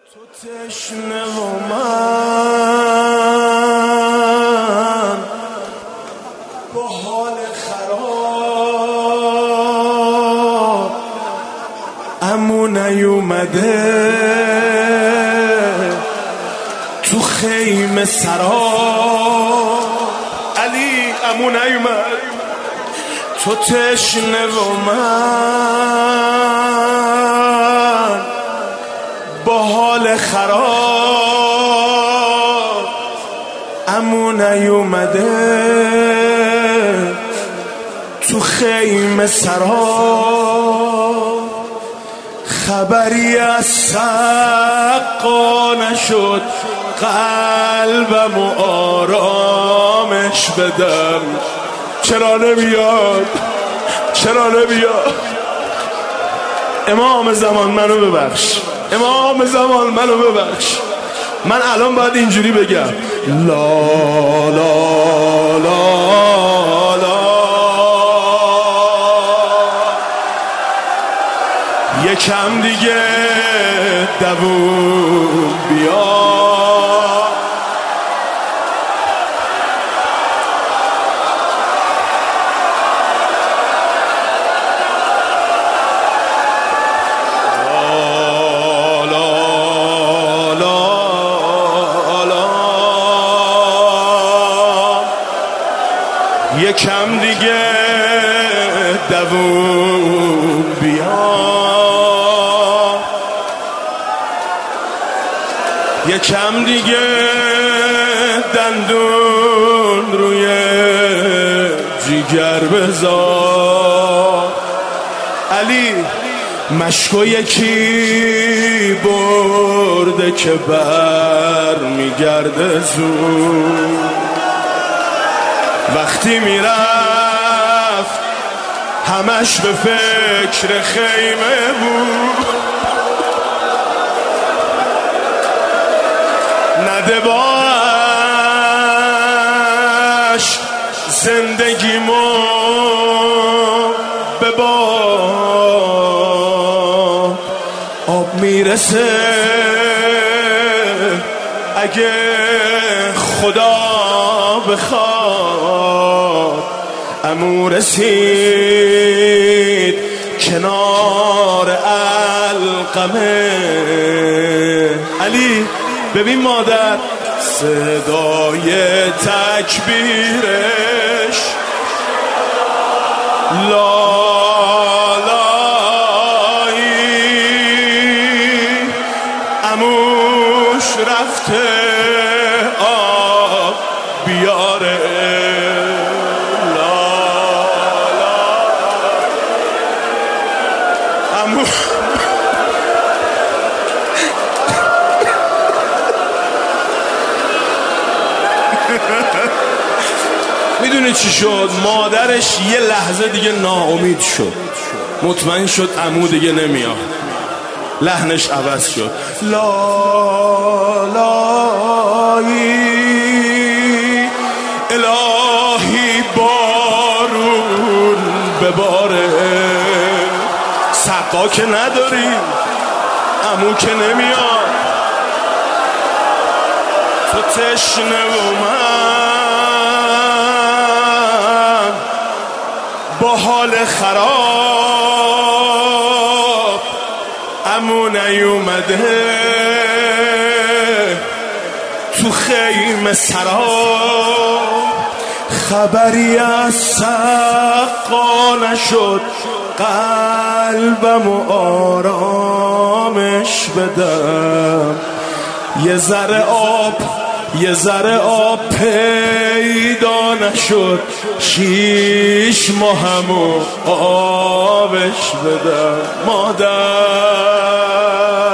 تو تشنه و من با حال خراب عمو نیومده تو خیمه سراب. علی عمو نیومد تو تشنه و من با حال خراب عمو نیومده تو خیمه سراب. خبری از سقا نشد قلبم و آرامش بدم. چرا نمیاد چرا نمیاد؟ امام زمان منو ببخش، امام زمان منو ببخش. من الان باید اینجوری بگم لا لا لا لا. یکم دیگه دووم بیا. یکم دیگه دووم بیا. یکم دیگه دندون روی جیگر بذار. علی مشکو یکی برده که بر میگرده زود. وقتی میرفت همش به فکر خیمه بود. نده باش زندگیمو به باد آب میرسه اگه خدا بخواد. عمو رسید کنار علقمه. علی ببین مادر صدای تکبیرش لالایی. عموش رفته آب بیاره. عمو میدونه چی شد؟ مادرش یه لحظه دیگه ناامید شد، مطمئن شد عمو دیگه نمیاد. لحنش عوض شد لالایی. الهی بارون بباره. سقا که نداری، عمو که نمیاد. تو تشنه و من با حال خراب عمو نیومده تو خیمه سراب. خبری از سقا نشد قلبم و آرامش بدم. یه ذره آب پیدا نشد 6 ماهمو آبش بدم. مادر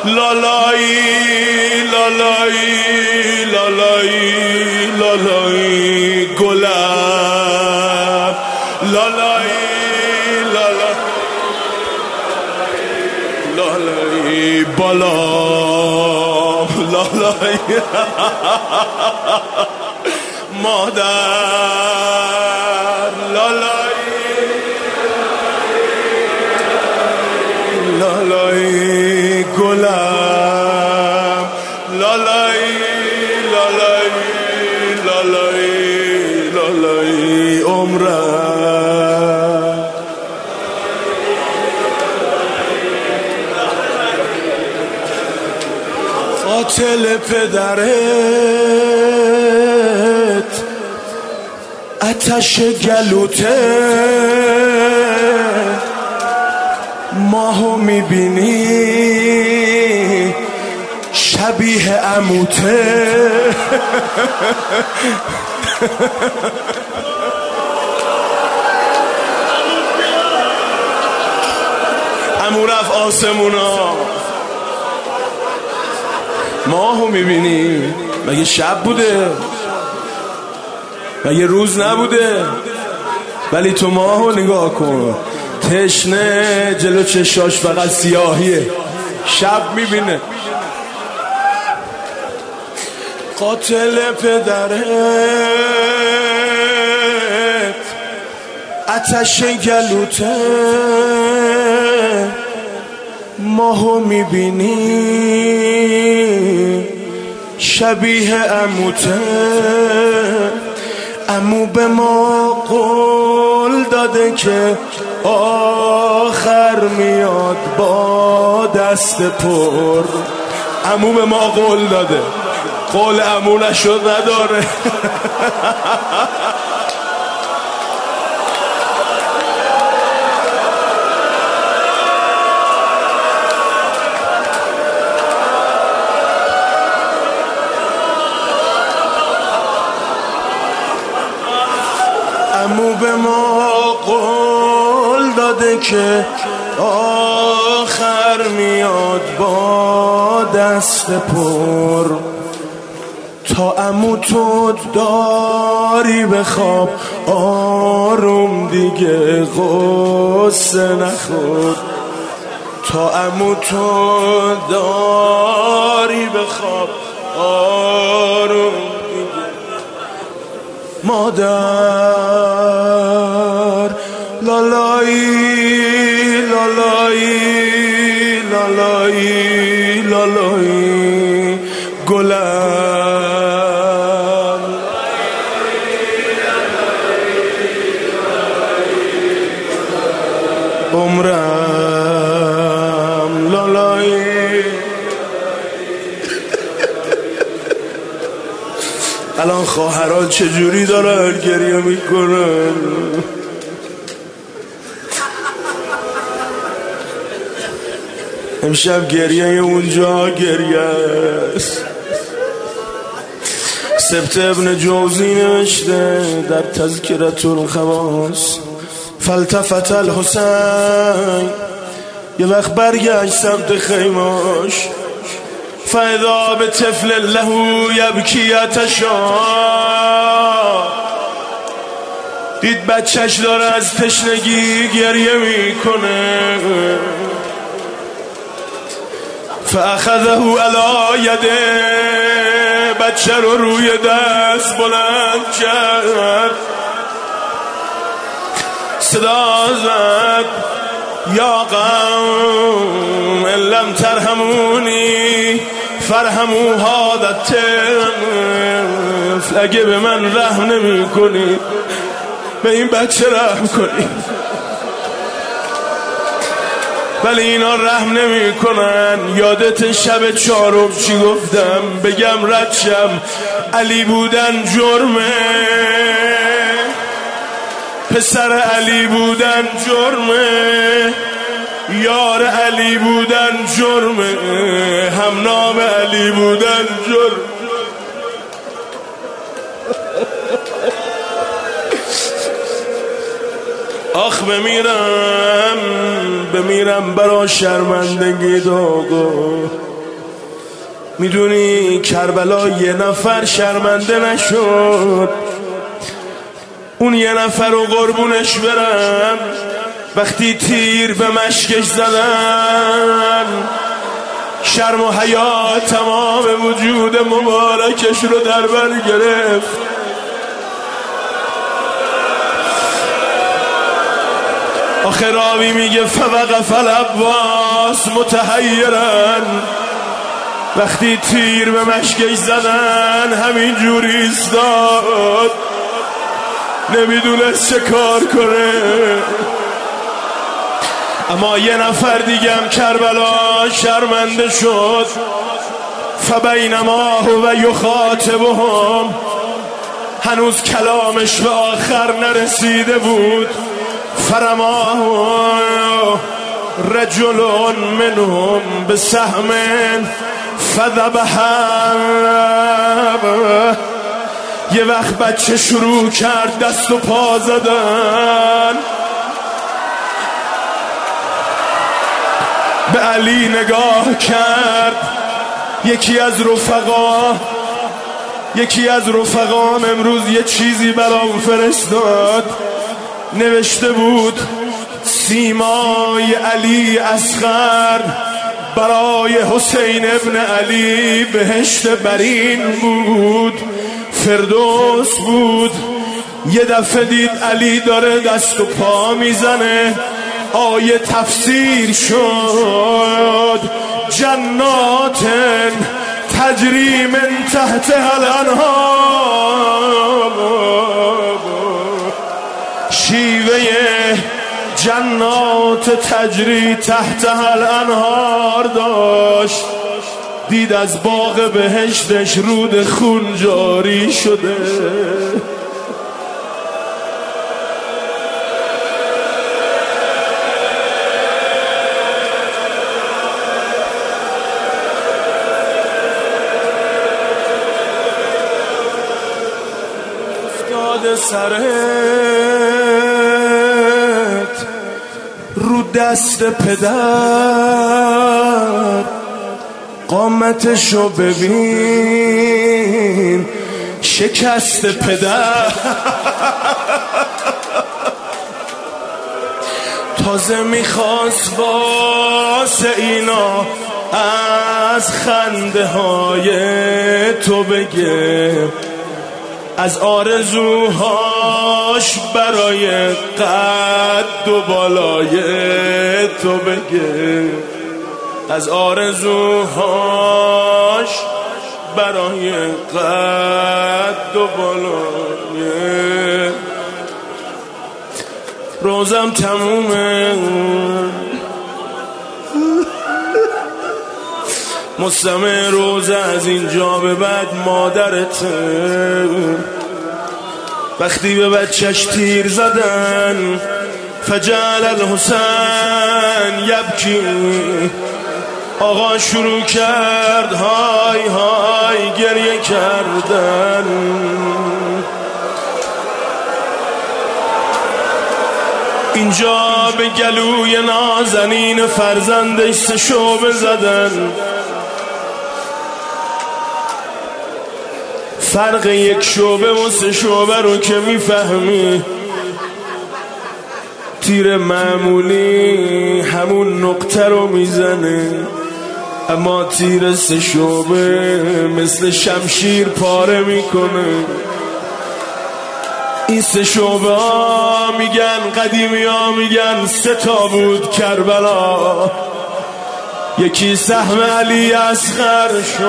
لالایی لالایی لالایی لالایی گلم لالایی لالایی بالا لالایی. مادر لالایی لالایی گلم عمرم. قاتل پدرت آتش گلوته، ماهو میبینی شبیه عموته. عمو رفت آسمونا، ماهو میبینی. مگه شب بوده؟ مگه روز نبوده؟ ولی تو ماهو نگاه کن، تشنه جلو چشاش فقط سیاهیه، شب میبینه. قاتل پدرت آتش گلوته، ماهو میبینی شبیه عموته. عمو به ما قول داده که آخر میاد با دست پر. عمو به ما قول داده، قول عمو نشد نداره. عمو به ما قول داده که آخر میاد با دست پر. تا عمو تو داری بخواب آروم، دیگه غصه نخور. تا عمو تو داری بخواب آروم، مادر لالایی لالایی لالایی لالایی گلم. عمرم لالایی. الان خواهران چجوری دارن گریه میکنن؟ امشب گریه اونجا گریه است. سبت ابن جوزی نوشته در تذکرة الخواص، فالتفت الحسین، یه وقت برگشت سمت خیماش، فاذا به طفل له یبکی یتشا، دید بچهش داره از تشنگی گریه میکنه. فاخذه علی یده، بچه رو روی دست بلند کرد، صدا زد یا قوم ان لم ترحمونی فرحموا هذا الطفل. اگه به من رحم نمی کنی به این بچه رحم کنی. ولی اینا رحم نمی کنن. یادت شب چهارم چی گفتم؟ بگم رد شم، علی بودن جرمه، پسر علی بودن جرمه، یار علی بودن جرمه، هم نام علی بودن جرمه. آخ بمیرم برا شرمندگی داغو. میدونی کربلا یه نفر شرمنده نشد، اون یه نفر رو قربونش برم وقتی تیر به مشکش زدن، شرم و حیا تمام وجود مبارکش رو در بر گرفت. آخر راوی میگه فوقف العباس متحیرن، وقتی تیر به مشکش زدن همین جوری ایستاد. نمیدونست چه کار کنه. اما یه نفر دیگم کربلا شرمنده شد. فبینما هو یخاطبهم، هنوز کلامش به آخر نرسیده بود. فرماه رجل منهم بسهم فذبحه. یه وقت بچه شروع کرد دست و پا زدن. به علی نگاه کرد. یکی از رفقام امروز یه چیزی برام فرستاد. نوشته بود سیمای علی اصغر برای حسین ابن علی بهشت برین بود، فردوس بود. یه دفعه دید علی داره دست و پا میزنه، آیه تفسیر شد جنات تجری من تحتها الانهار. شیوه جنات تجری تحتها الانهار داشت. دید از باغ بهشتش رود خون جاری شده. افتاده سرت رو دست پدر، قامتشو ببین شکست پدر. تازه میخواست واسه اینا از خنده های تو بگه، از آرزوهاش برای قد و بالای تو بگه، از آرزوهاش برای قد و بالای. روزم تمومه، مستمع روزه از اینجا به بعد مادرته. وقتی به بچهش تیر زدن فجعل الحسین یبکی، آقا شروع کرد های های گریه کردن. اینجا به گلوی نازنین فرزندش 3 شعبه زدن. فرق 1 شعبه و 3 شعبه رو که میفهمی، تیر معمولی همون نقطه رو میزنه، اما تیر 3 شعبه مثل شمشیر پاره میکنه. این 3 شعبه ها میگن، قدیمی ها میگن 3 تا بود کربلا. یکی سهم علی اصغر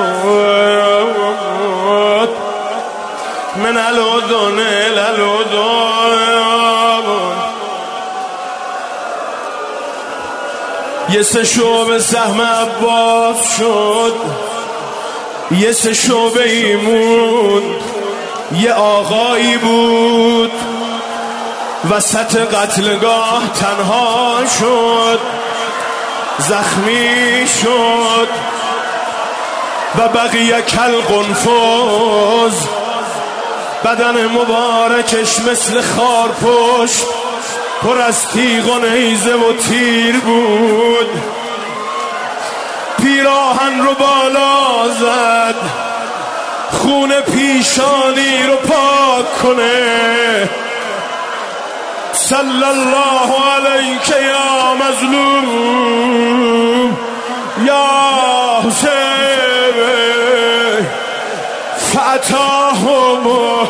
شد من الودن الودن. یه 3 شعبه سهم عباس شد، یه 3 شعبه ایمون. یه آقایی بود وسط قتلگاه تنها شد، زخمی شد و بقیه کالقنفذ. بدن مبارکش مثل خارپشت پر از تیغ و نیزه و تیر بود. پیراهن رو بالا زد خون پیشانی رو پاک کنه. صلی الله علیک یا مظلوم یا حسین. فاتاهم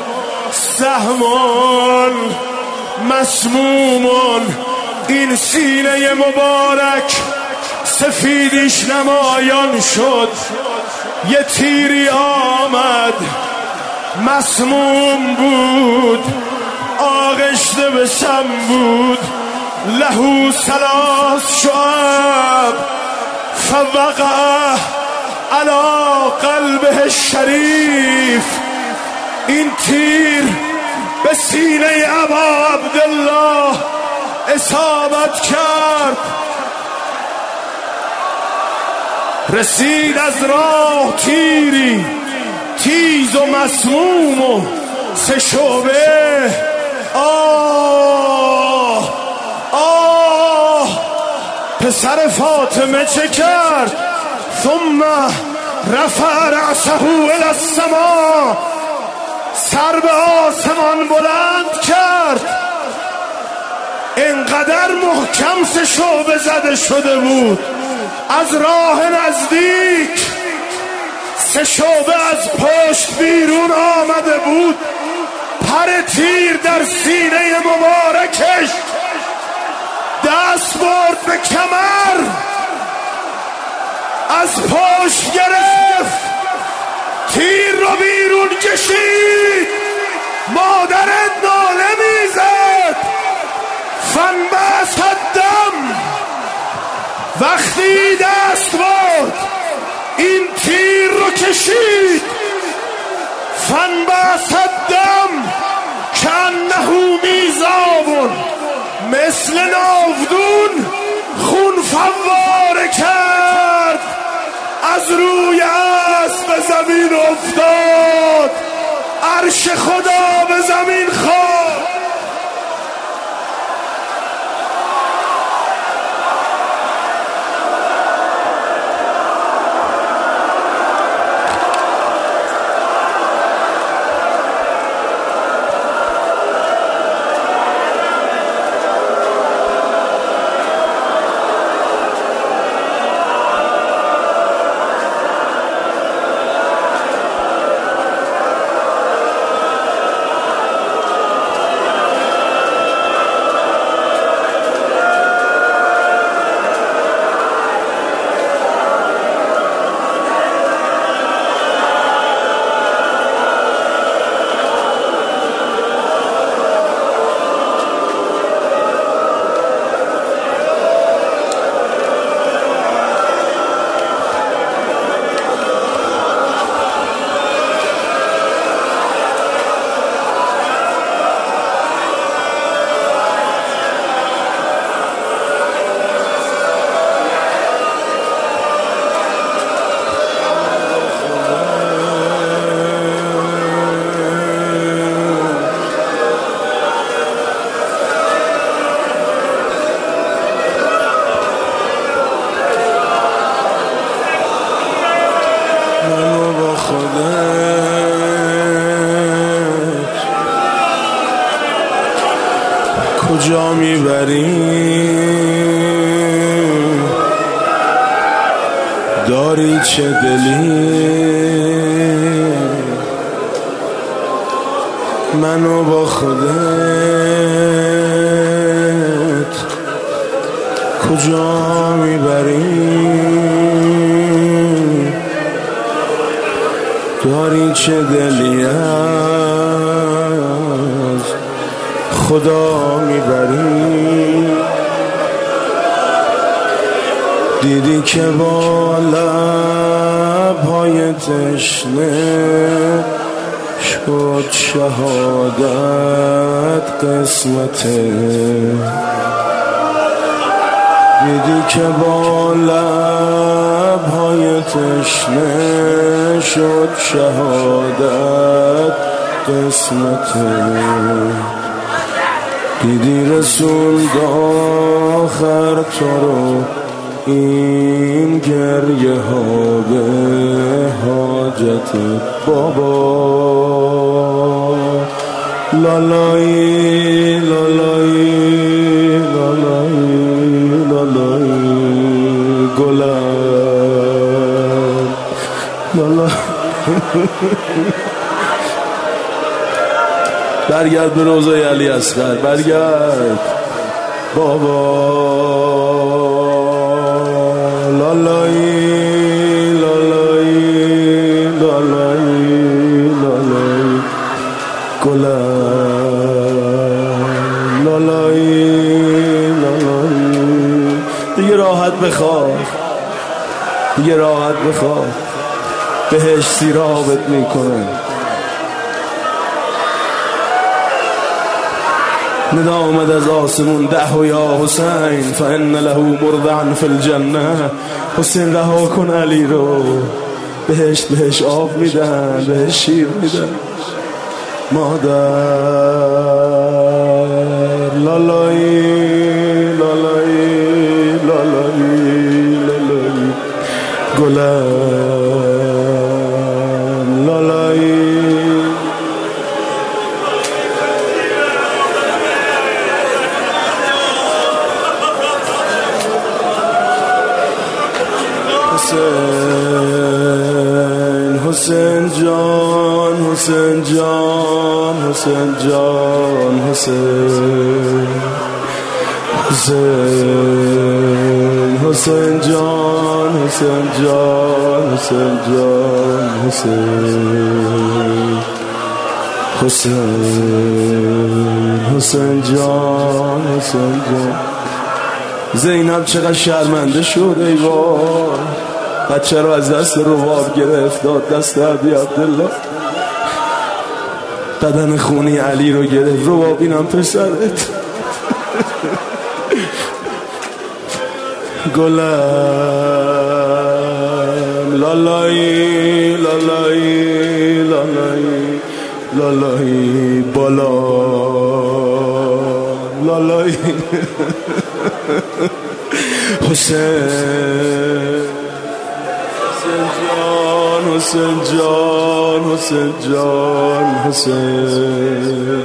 سهم مسموم. این سینه مبارک سفیدیش نمایان شد. یه تیری آمد مسموم بود، آغشته به سم بود، لهو 3 شعب فوقع علی قلبه الشریف. این تیر به سینه ابا عبدالله اصابت کرد، رسید از راه تیری تیز و مسموم و 3 شعبه. آه آه پسر فاطمه چه کرد؟ ثم رفع رأسه الی السما، سر به آسمان بلند کرد. انقدر محکم 3 شعبه زده شده بود، از راه نزدیک 3 شعبه از پشت بیرون آمده بود. پر تیر در سینه مبارکش، دست برد به کمر، از پشت گرفت، تیر رو بیرون کشید. مادرت ناله میزد. فانبعث الدم، وقتی دست برد این تیر رو کشید، فانبعث الدم کأنه میزاب، مثل ناودون خون فواره کرد. از روی اسب به زمین افتاد، عرش خدا به زمین خواست. کجا میبری؟ داری چه دلی؟ منو با خودت کجا میبری؟ داری چه دلی از خدا میبری؟ دیدی که با لبهای تشنه شد شهادت قسمته. دیدی که با لبهای تشنه شد شهادت قسمته. دیدی رسول آخر تو رو، این گریه ها به حاجت بابا. لالایی لالایی لالایی لالایی گلم لالایی. برگرد به روضه علی اصغر، برگرد بابا. لالایی لالایی لالایی لالایی گلم. بخواد، دیگه راحت بخواد، بهش سیرابت میکنه. ندا آمد از آسمون دهو یا حسین فان له مرضعا فی الجنه. حسین رها کن علی رو، بهش آب میدن، بهش شیر میدن. مادر لالایی لالایی لالایی لالایی گلم لالایی. حسین جان حسین جان حسین جان حسین حسین حسین جان حسین جان حسین جان حسین حسین حسین جان حسین جان. زینب چقدر شرمنده شد ای وای، بچه رو از دست رواب گرفت داد دست عبی عبدالله، بدن خونی علی رو گرفت. رواب اینم پسرت گلم لالایی لالایی لالایی لالایی بالا لالایی حسین حسین جان حسین جان حسین.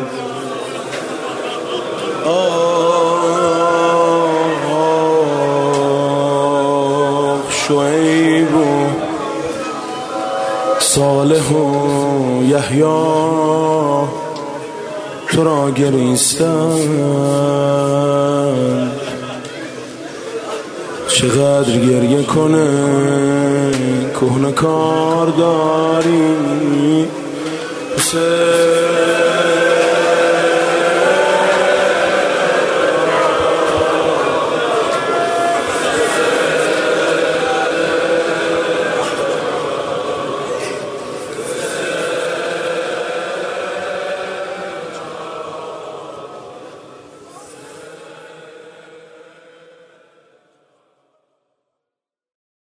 شعیب و صالح و یحیی تو را گریستند، چقدر گریه کنه کهنه کار داری حسین.